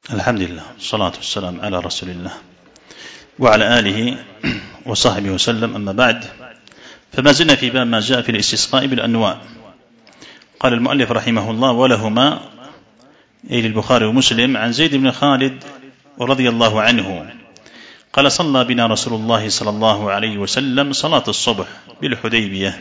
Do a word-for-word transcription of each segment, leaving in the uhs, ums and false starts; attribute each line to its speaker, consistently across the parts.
Speaker 1: الحمد لله والصلاة والسلام على رسول الله وعلى آله وصحبه وسلم. أما بعد، فما زلنا في باب ما جاء في الاستسقاء بالأنواع. قال المؤلف رحمه الله: ولهما أي للبخاري ومسلم عن زيد بن خالد رضي الله عنه قال: صلى بنا رسول الله صلى الله عليه وسلم صلاة الصبح بالحديبية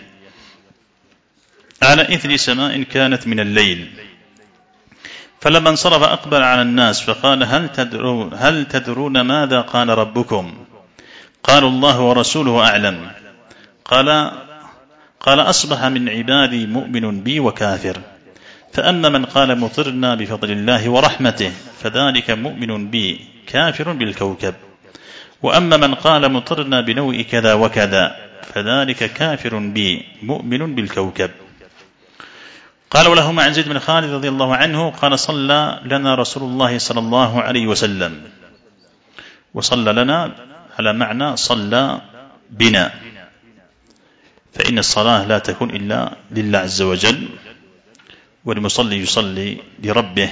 Speaker 1: على إثر سماء كانت من الليل، فلما انصرف أقبل على الناس فقال: هل تدرون, هل تدرون ماذا قال ربكم؟ قالوا: الله ورسوله أعلم. قال قال أصبح من عبادي مؤمن بي وكافر، فأما من قال مطرنا بفضل الله ورحمته فذلك مؤمن بي كافر بالكوكب، وأما من قال مطرنا بنوء كذا وكذا فذلك كافر بي مؤمن بالكوكب. قال: ولهما عن زيد بن خالد رضي الله عنه قال: صلى لنا رسول الله صلى الله عليه وسلم. وصلى لنا على معنى صلى بنا، فإن الصلاة لا تكون إلا لله عز وجل، والمصلي يصلي لربه،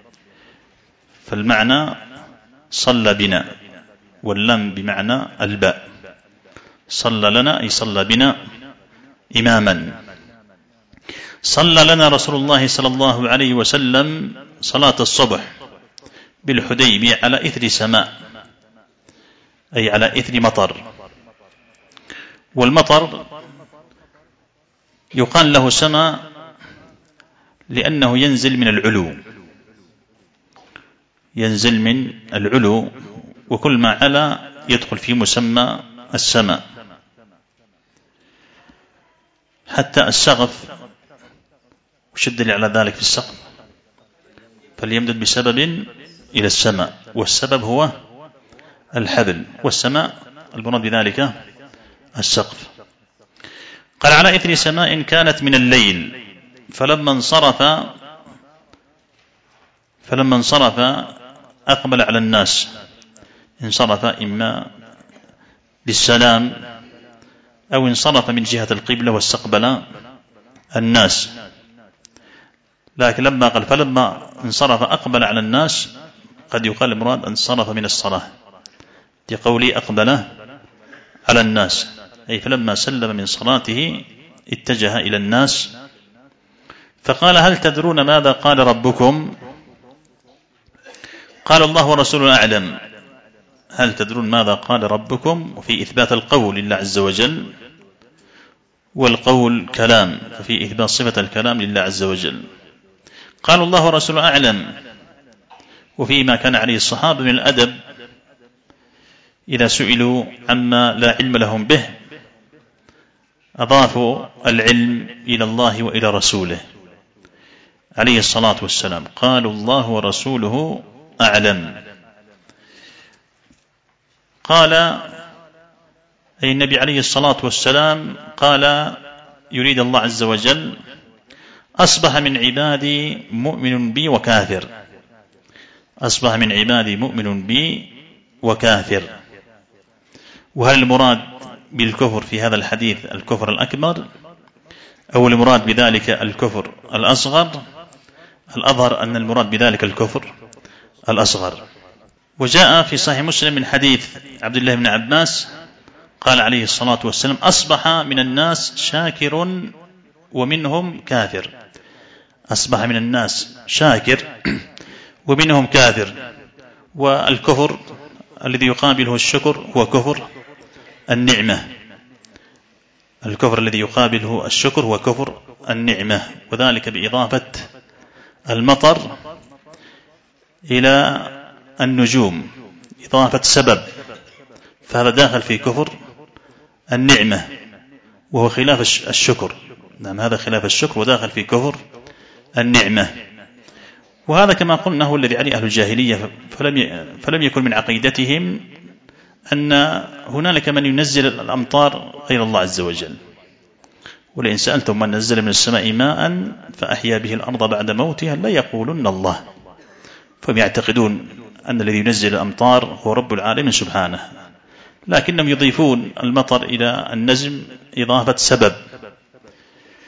Speaker 1: فالمعنى صلى بنا، واللم بمعنى الباء. صلى لنا أي صلى بنا إماما. صلى لنا رسول الله صلى الله عليه وسلم صلاة الصبح بالحديبية على إثر سماء، أي على إثر مطر. والمطر يقال له سماء لأنه ينزل من العلو، ينزل من العلو، وكل ما علا يدخل في مسمى السماء. حتى السقف، وشد على ذلك في السقف، فليمدد بسبب إلى السماء، والسبب هو الحبل، والسماء المراد بذلك السقف. قال: على إثر سماء كانت من الليل، فلما انصرف فلما انصرف أقبل على الناس. انصرف إما للسلام أو انصرف من جهة القبلة واستقبل الناس، لكن لما قال فلما انصرف أقبل على الناس قد يقال المراد انصرف من الصلاة، لقوله أقبل على الناس، أي فلما سلم من صلاته اتجه إلى الناس فقال: هل تدرون ماذا قال ربكم؟ قال: الله ورسوله أعلم. هل تدرون ماذا قال ربكم؟ وفي إثبات القول لله عز وجل، والقول كلام، ففي إثبات صفة الكلام لله عز وجل. قال: الله ورسوله أعلم. وفيما كان عليه الصحابة من الأدب إذا سئلوا عما لا علم لهم به أضافوا العلم إلى الله وإلى رسوله عليه الصلاة والسلام. قالوا: الله ورسوله أعلم. قال أي النبي عليه الصلاة والسلام قال يريد الله عز وجل: أصبح من عبادي مؤمن بي وكافر. أصبح من عبادي مؤمن بي وكافر. وهل المراد بالكفر في هذا الحديث الكفر الأكبر، أو المراد بذلك الكفر الأصغر؟ الأظهر أن المراد بذلك الكفر الأصغر. وجاء في صحيح مسلم من حديث عبد الله بن عباس قال عليه الصلاة والسلام: أصبح من الناس شاكر ومنهم كافر. أصبح من الناس شاكر ومنهم كافر. والكفر الذي يقابله الشكر هو كفر النعمة. الكفر الذي يقابله الشكر هو كفر النعمة، وذلك بإضافة المطر إلى النجوم، إضافة سبب، فهذا داخل في كفر النعمة وهو خلاف الشكر. نعم، هذا خلاف الشكر وداخل في كفر النعمة. وهذا كما قلنا هو الذي عليه أهل الجاهلية، فلم فلم يكن من عقيدتهم أن هنالك من ينزل الأمطار غير الله عز وجل. ولئن سألتم من نزل من السماء ماء فأحيا به الأرض بعد موتها لا يقولن الله. فهم يعتقدون أن الذي ينزل الأمطار هو رب العالمين سبحانه، لكنهم يضيفون المطر إلى النزم إضافة سبب،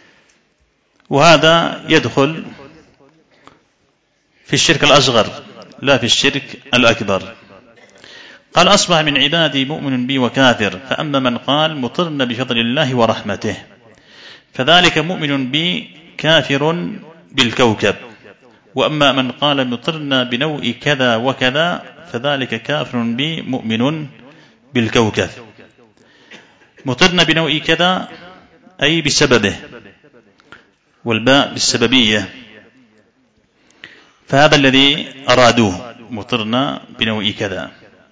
Speaker 1: وهذا يدخل في الشرك الأصغر لا في الشرك الأكبر. قال أصبح من عبادي مؤمن بي وكافر، فأما من قال مطرنا بفضل الله ورحمته فذلك مؤمن بي كافر بالكوكب، وأما من قال مطرنا بنوء كذا وكذا فذلك كافر بي مؤمن بالكوكب. مطرنا بنوء كذا أي بسببه، والباء بالسببية، فهذا الذي أرادوه، مطرنا بنوء كذا.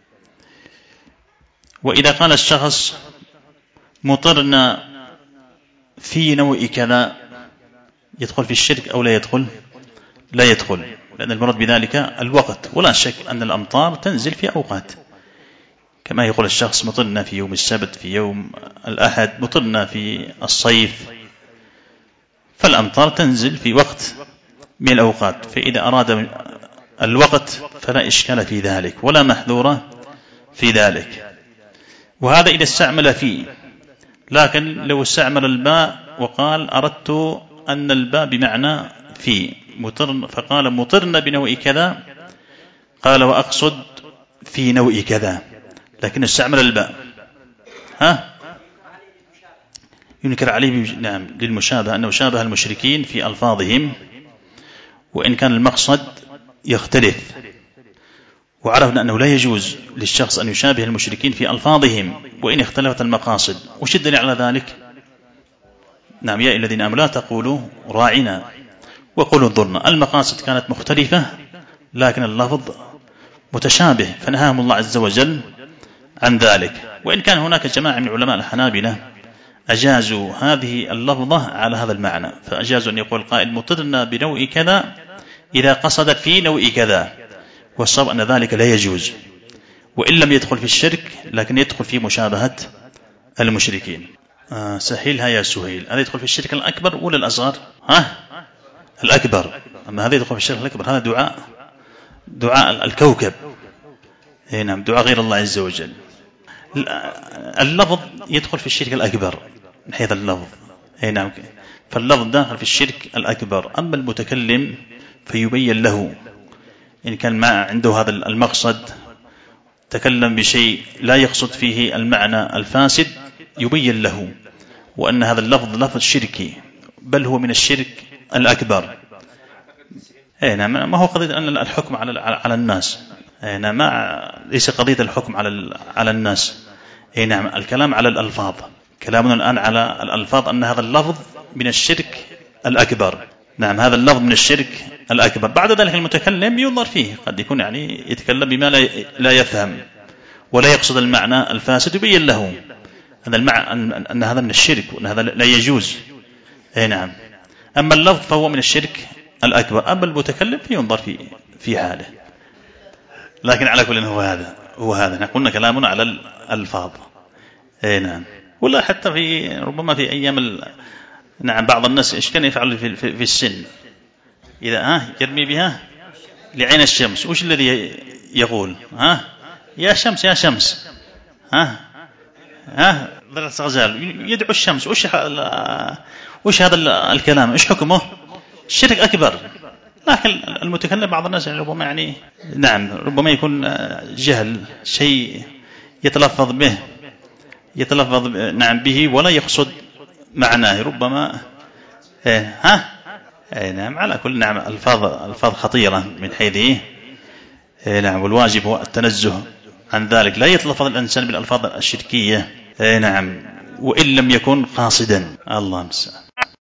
Speaker 1: وإذا قال الشخص مطرنا في نوء كذا يدخل في الشرك أو لا يدخل؟ لا يدخل، لأن المراد بذلك الوقت، ولا شك أن الأمطار تنزل في أوقات، كما يقول الشخص مطرنا في يوم السبت، في يوم الأحد، مطرنا في الصيف، فالأمطار تنزل في وقت من الأوقات، فإذا أراد الوقت فلا إشكال في ذلك ولا محذور في ذلك. وهذا إذا استعمل فيه، لكن لو استعمل الباء وقال أردت أن الباء بمعنى في مطر، فقال مطرنا بنوء كذا، قال وأقصد في نوء كذا، لكن استعمل الباء، ها ينكر عليه نعم للمشابهة، أنه شابه المشركين في ألفاظهم، وإن كان المقصد يختلف. وعرفنا أنه لا يجوز للشخص أن يشابه المشركين في ألفاظهم وإن اختلفت المقاصد. وش الدليل على ذلك؟ نعم يا الذين آمنوا لا تقولوا راعنا وقولوا انظرنا، المقاصد كانت مختلفة لكن اللفظ متشابه، فنهاهم الله عز وجل عن ذلك. وإن كان هناك جماعة من علماء الحنابلة أجازوا هذه اللفظة على هذا المعنى، فأجازوا أن يقول قائل مطرنا بنوء كذا إذا قصد في نوء كذا، والصواب أن ذلك لا يجوز، وإن لم يدخل في الشرك لكن يدخل في مشابهة المشركين. آه سهيلها يا سهيل، هذا يدخل في الشرك الأكبر ولا الأصغر؟ ها الأكبر. أما هذا يدخل في الشرك الأكبر، هذا دعاء دعاء الكوكب، نعم دعاء غير الله عز وجل. اللفظ يدخل في الشرك الأكبر من حيث اللفظ، نعم، فاللفظ داخل في الشرك الأكبر. أما المتكلم فيبين له إن كان ما عنده هذا المقصد، تكلم بشيء لا يقصد فيه المعنى الفاسد، يبين له وأن هذا اللفظ لفظ شركي، بل هو من الشرك الأكبر. نعم، ما هو قضية أن الحكم على على الناس، نعم، ما ليس قضية الحكم على على الناس، نعم، الكلام على الألفاظ، كلامنا الآن على الألفاظ، أن هذا اللفظ من الشرك الأكبر. نعم، هذا اللفظ من الشرك الأكبر. بعد ذلك المتكلم ينظر فيه، قد يكون يعني يتكلم بما لا يفهم ولا يقصد المعنى الفاسد، يبين له هذا المعنى أن هذا من الشرك وأن هذا لا يجوز. أي نعم، أما اللفظ فهو من الشرك الأكبر، أما المتكلم فينظر في في حاله. لكن على كل هو هذا هو هذا قلنا كلامنا على الألفاظ. أي نعم، ولا حتى في ربما في أيام ال... نعم بعض الناس إيش كان يفعل في, في, في السن، إذا ها يرمي بها لعين الشمس، وش الذي يقول؟ ها يا شمس يا شمس، ها ها غزال يدعو الشمس. وش وش هذا الكلام؟ ايش حكمه؟ الشرك أكبر. لكن المتكلم بعض الناس يعني ربما يعني نعم ربما يكون جهل، شيء يتلفظ به يتلفظ نعم به ولا يقصد معناه، ربما إيه ها إيه نعم. على كل نعم الفاظ الفاظ خطيرة من حيث إيه نعم، والواجب هو التنزه عن ذلك، لا يتلفظ الإنسان بالألفاظ الشركية إيه نعم، وإن لم يكن قاصدا. الله المستعان.